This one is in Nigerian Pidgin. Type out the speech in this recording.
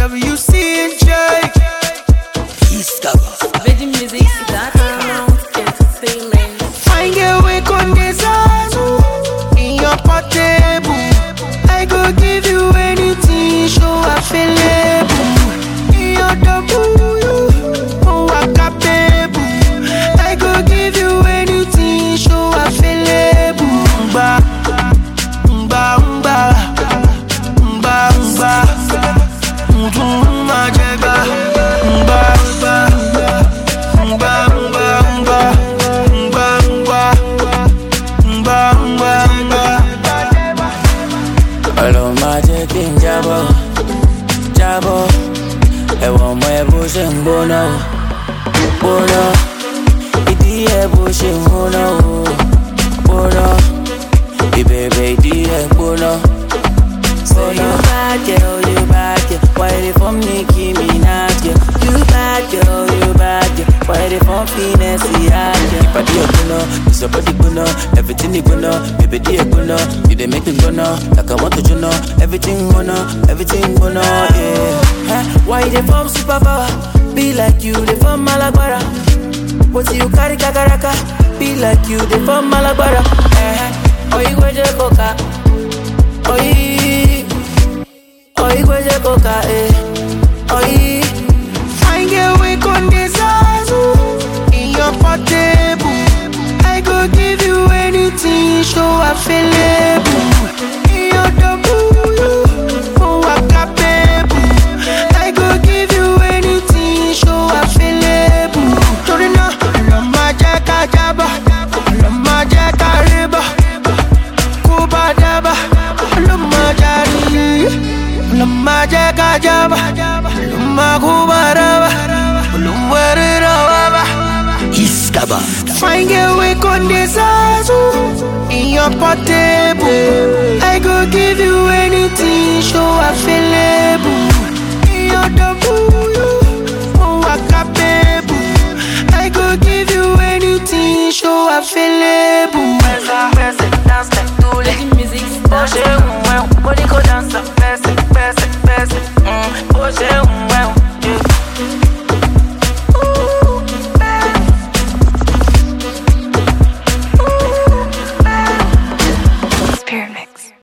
WCJ. Iskaba. Virgin Music, entertainment. Find a way con desazu in your portable. I go give you anything, show available. In your double, oh I capable. I go give you anything, show available. Mba, mba, mba, mba, mba. Mba, jega. Mba, mba, mba, mba, mba. Ọlọ́mọ jẹ́ kí n jábọ́, jábọ́. Ẹ̀wọ̀n ọmọ ẹ bó ṣe ń gbóná o, gbóná. Ìdí ẹ bó ṣe ń gbóná o, gbóná. Ìbẹ̀rẹ̀ ìdí ẹ gbóná. So you bad girl, why they for me, Nicki Minaj, girl? You bad girl, why they for finesse, yeah, girl? If I do it, it's your body gonna, everything you gonna, baby, do it gonna, you they make me gonna, like I want to, you know, everything gonna, yeah. Huh? Why they from superpower? Be like you, they from Malagbara. What you carry kakaraka? Be like you, they from Malagbara. Oh, you go to Coca. Oh, you go to Coca, Find a way con desazu in your portable. I go give you anything, show available. In your double, oh I capable. I go give you anything, show available. Torina, lama jaka jaba, lama jaka riba, kuba daba, lama jari, lama jaka jaba, lama kuba daba, lama raba. Iskaba. Find a way con desazu in your portable. I go give you anything, show available. In your double, oh I capable. I go give you anything, show available. Dance like Tule. Virgin Music, Body go dance, best. Oh,